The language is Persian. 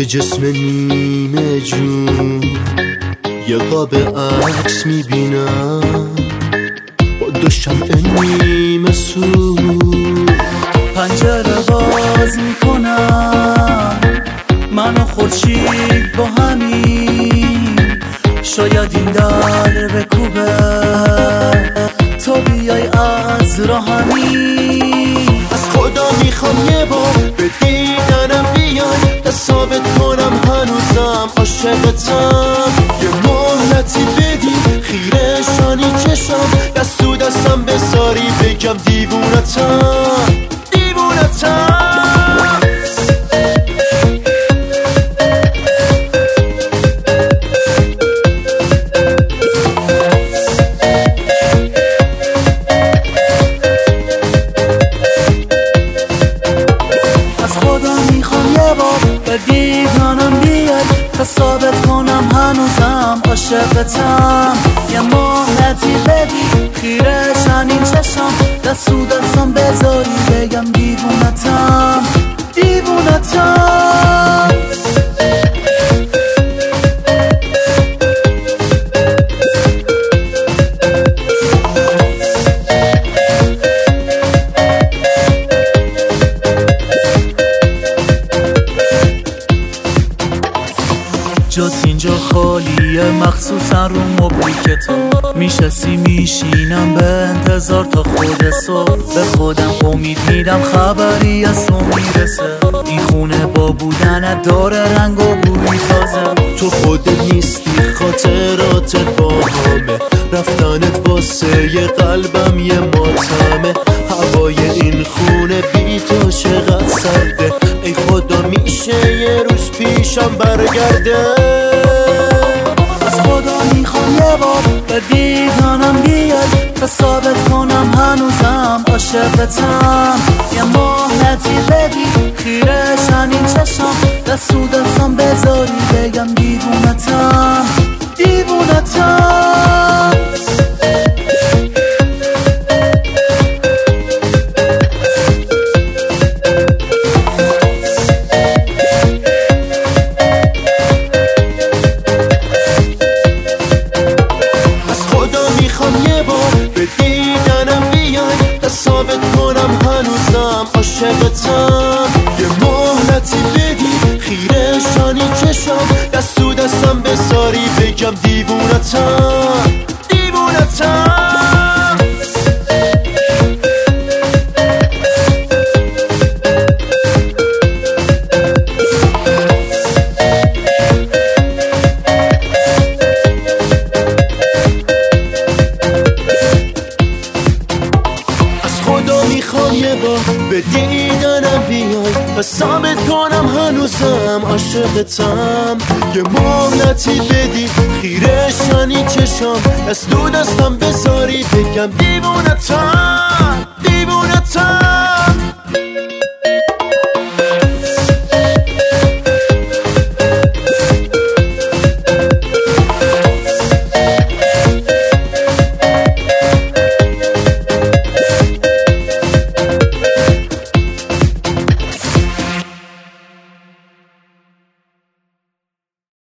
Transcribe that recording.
یه جسم نیمه جون، یه قاب عکس میبینم با دو شمع نیمه سو. پنجره باز میکنم من و خورشید با همین، شاید این در بکوبه تو بیای از راه همین. از خدا میخوام یه بار به دیدنم بیای، تا ثابت کنم هنوزم عاشقتم. یه مهلتی بدی خیره شانی چشم، دست تو دستم بذاری بگم دیوونتم دیوونتم. به دیدنم بیای تا ثابت کنم هنوزم عاشقتم. یه مهلتی بدی خیره شنین چشم، دست تو دستم بذاری بگم دیوونتم دیوونتم. جات اینجا خالیه مخصوصا رو مبریکتا، میشستی میشینم به انتظار تا خود صبح. به خودم امید میدم خبری از تو میرسه، این خونه با بودنت داره رنگ و بوی تازه. تو خودت نیستی خاطراتت با همه، رفتنت واسه یه قلبم یه ماتمه. هوای این خونه بی تو چقدر سرده، ای خدا میشه یه روز پیشم برگرده. از خدا میخوام یه بار به دیدنم بیای تا ثابت کنم هنوزم عاشقتم. یه مهلتی بدی خیره شنین چشم، دست تو دستم بذاری بگم دیوونتم دیوونتم. ثابت کنم هنوزم عاشقتم. یه مهلتی بدی خیره شانی چشم، دست تو دستم بذاری بگم دیوونتم دیوونتم. میخوام یه بار به دیدنم بیای و ثابت کنم هنوزم عاشقتم. یه مهلتی بدی خیره شانی چشم، دست تو دستم بذاری بگم دیوونتم دیوونتم.